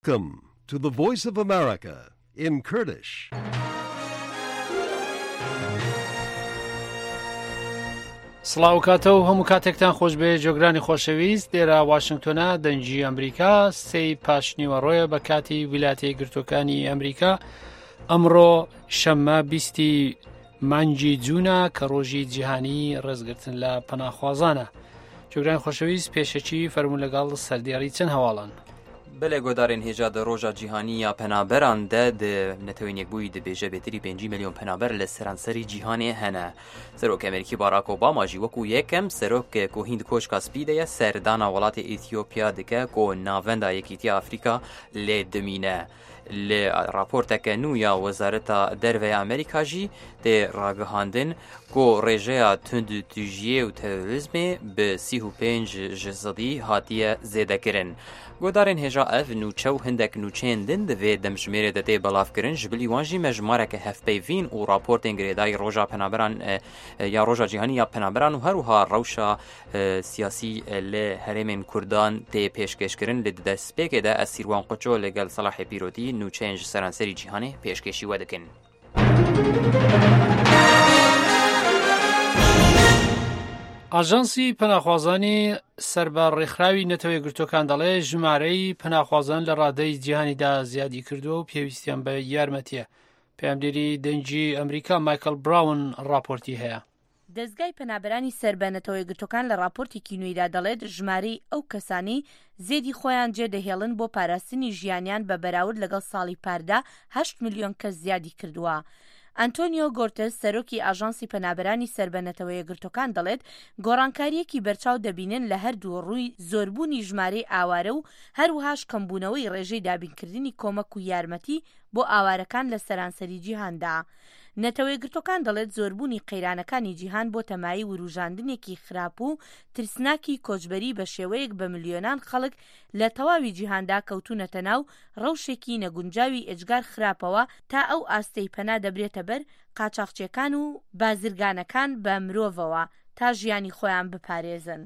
Welcome to the Voice of America in Kurdish. سڵاو کاتەوە هەموو کاتێکتان خۆش بێ جۆگرانی خۆشەویست لێرە واشنگتۆنە دەنجی ئەمریکا سێی پاشنیوەڕۆیە بە کاتی ویلاتە یەکگرتووەکانی ئەمریکا ئەمڕۆ شەممە 20 مانگی جوونە کە ڕۆژی جیهانی ڕێزگرتن لە پەناخوازانە. جۆگرانی خۆشەویست پێشەکی فەرموو لەگەڵ سەردیاری چەند هەواڵان بەلێ گۆدارên هێژا de ڕۆژا جیهانی یا پەنابەران de نەتەوەینێکبووی dibêje بێتری 5 ملیۆن پەنابەر لە سەرانسەری جیهانê hene. Serokê Amerîkî Barack Obama jî wekû yekem serok ku Hind Koçka spî de ye serdana welatê Ethîopya dike ku navenda Yekîtiya Afrika lê dimîne. Li raporteke nû ya Wezareta Derveya Amerîka jî tê ragihandin ku rêjeya tund û tujiyê û terorîzmê bi 35 ji zedî hatiye zêdekirin. Godarên hêja ev nûçew hindek nûçeyên din divê demjimêrê de tê belavkirin ji bilî wan jî mejmareke hevpeyvîn û raportên girêdayî roja penaberan ya roja cîhanî ya penaberan û her wiha rewşa siyasî lê herêmên Kurdan tê pêşkêşkirin li destpêkê de Esîrwan Qoço lêgel Selahê Pîrotî nûçeyên ji seranserî cîhanê pêşkêşî we dikin. ئاژانسی پەناخوازانی سەربەڕێکخراوی نەتەوە یەکگرتووەکان دەڵێ ژمارەی پەناخوازان لە ڕادەی جیهانیدا زیادی کردووە و پێویستیان بە یارمەتیە. پەیامدێری دەنجی ئەمریکا مایکل براون راپۆرتی هەیە. دەستگای پەنابەرانی سەربەنەتەوە یەکگرتووەکان لە راپۆرتێکی نوێیدا دەڵێت ژمارەی ئەو کەسانی زێدی خۆیان جێدەهێڵن بۆ پاراستنی ژیانیان بە بەراورد لەگەڵ ساڵی پاردا 8 ملیۆن کەس زیادی کردووە. ئەنتۆنیۆ گۆرتس سەرۆکی ئاژانسی پەنابەرانی سەربەنەتەوە یەکگرتووەکان دەڵێت گۆڕانکاریەکی بەرچاو دەبینن لە هەردوو ڕووی زۆربوونی ژمارەی ئاوارە و هەروەهاش کەمبوونەوەی ڕێژەی دابینکردنی کۆمەک و یارمەتی بۆ ئاوارەکان لە سەرانسەری جیهاندا. نەتەوە یەکگرتووەکان دەڵێت زۆربوونی قەیرانەکانی جیهان بۆ تەمایی وروژاندنێکی خراپ و ترسناکی کۆچبەری بە شێوەیەک بە ملیۆنان خەڵک لە تەواوی جیهاندا کەوتونەتە ناو ڕەوشێکی نەگونجاوی ئێجگار خراپەوە تا ئەو ئاستەی پەنا دەبرێتە بەر قاچاقچیەکان و بازرگانەکان بە مرۆڤەوە تا ژیانی خۆیان بپارێزن.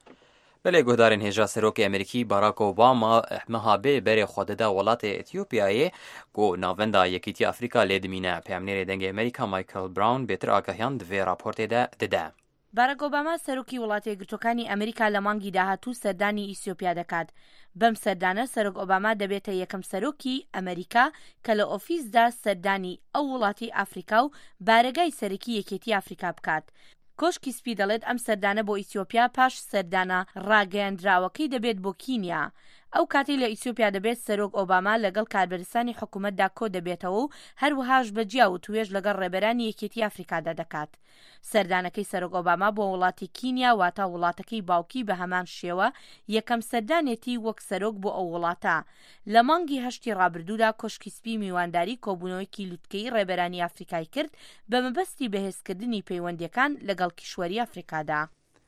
بەلێ گۆدارên hêja serokê Amerîkî Barack Obama mehabê berê xwe dida welatê Etîopyayê ku navenda Yekîtiya Afrika lê dimîne. Peyamnêrê dengê Amerîka Michael Brown bêtir agahiyan di vê raportê de dide. باراک ئۆباما سەرۆکی وڵاتە یەکگرتووەکانی ئەمریکا لە مانگی داهاتوو سەردانی ئیسیۆپیا دەکات. بەم سەردانە سەرۆک ئۆباما دەبێتە یەکەم سەرۆکی ئەمریکا کە لە ئۆفیسدا سەردانی ئەو وڵاتی ئافریکا و بارگای سەرەکی یەکێتی ئافریکا بکات. کۆشکی سپی دەڵێت ئەم سەردانە بۆ ئیسیۆپیا پاش سەردانە ڕاگەیاندراوەکەی دەبێت بۆ کینیا. ئەو کاتی لە ئیسیۆپیا دەبێت سەرۆک ئۆباما لەگەڵ کاربەرستانی حکوومەتدا کۆ دەبێتەوە و هەروەهاش بەجیا و توێژ لەگەڵ ڕێبەرانی یەکێتی ئافریکادا دەکات. سەردانەکەی سەرۆک ئۆباما بۆ وڵاتی کینیا واتە وڵاتەکەی باوکی بە هەمان شێوە یەکەم سەردانێتی وەک سەرۆک بۆ ئەو وڵاتە. لە مانگی هەشتی ڕابردوودا کۆشکی سپی میوانداری کۆبوونەوەیکی لوتکەی ڕێبەرانی ئافریکای کرد بە مەبەستی بەهێزکردنی پەیوەندیەکان لەگەڵ کیشوەری ئافریکادا.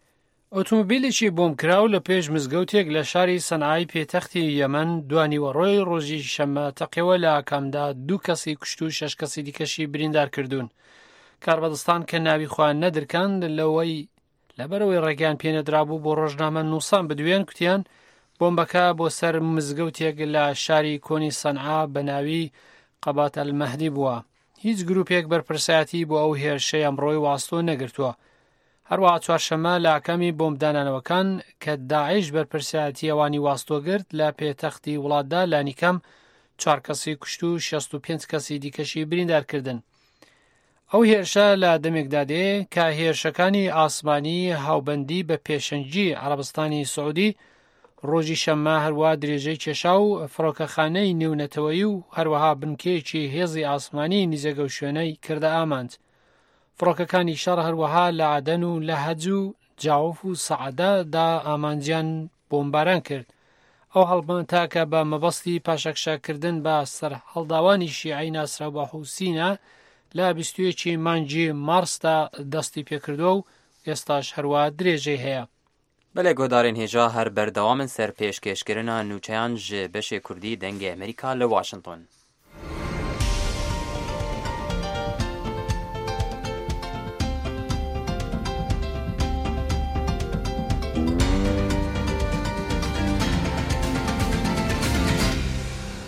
ئۆتۆمۆبیلێکی بۆمکراو لە پێش مزگەوتێک لە شاری سەنعای پێتەختی یەمەن دوانیوەڕۆی ڕۆژی شەممە تەقیەوە لە ئاکامدا 2 کەسی کوشت و 6 کەسی دیکەشی بریندار کردوون. کاربەدەستان کە ناوی خۆیان نەدرکاند لەوەی لەبەرەوەی ڕێگەیان پێنەدرابوو بۆ ڕۆژنامە نووسان بدوێن کوتیان بۆمبەکە بۆ سەر مزگەوتێک لە شاری کۆنی سەنعا بە ناوی قەبات ئەلمەهدی بووە. هیچ گروپێک بەرپرسایەتی بۆ ئەو هێرشەی ئەمڕۆی واستۆ نەگرتووە. هەروەها چوارشەممە لە ئاکامی بۆمبدانانەوەکان کە داعیش بەرپرسایەتی ئەوانی واستۆگرت لە پێتەختی وڵاتدا لانیکەم 4 کەسی کوشت و 65 کەسی دیکەشی بریندارکردن. ئەو هێرشە لە دەمێکدا دێ کە هێرشەکانی ئاسمانی هاوبەندی بە پێشەنگی عەرەبستانی سعودی ڕۆژی شەممە هەروە درێژەی کێشا و فڕۆکەخانەی نێونەتەوەیی و هەروەها بنکەیەکی هێزی ئاسمانی نیزەگە و شوێنەی کردە ئامانج. فڕۆکەکانی شەڕ هەروەها لە عەدەن و لە هەج و جاوف و سەعەدەدا ئامانجیان بۆمباران کرد. ئەو هەڵبەتە کە بە مەبەستی پاشەکشاکردن بە سەر هەڵداوانی شیعەی ناسراو بە حوسینە لە 21 مانگی مارسدا دەستی پێکردووە و ئێستاش هەروە درێژەی هەیە. بەلێ گۆدارên hêja هەر بەردەوامن سەر پێشکێشکردنا نوچەیان ji beşê Kurdî dengê Amerîka li Washington.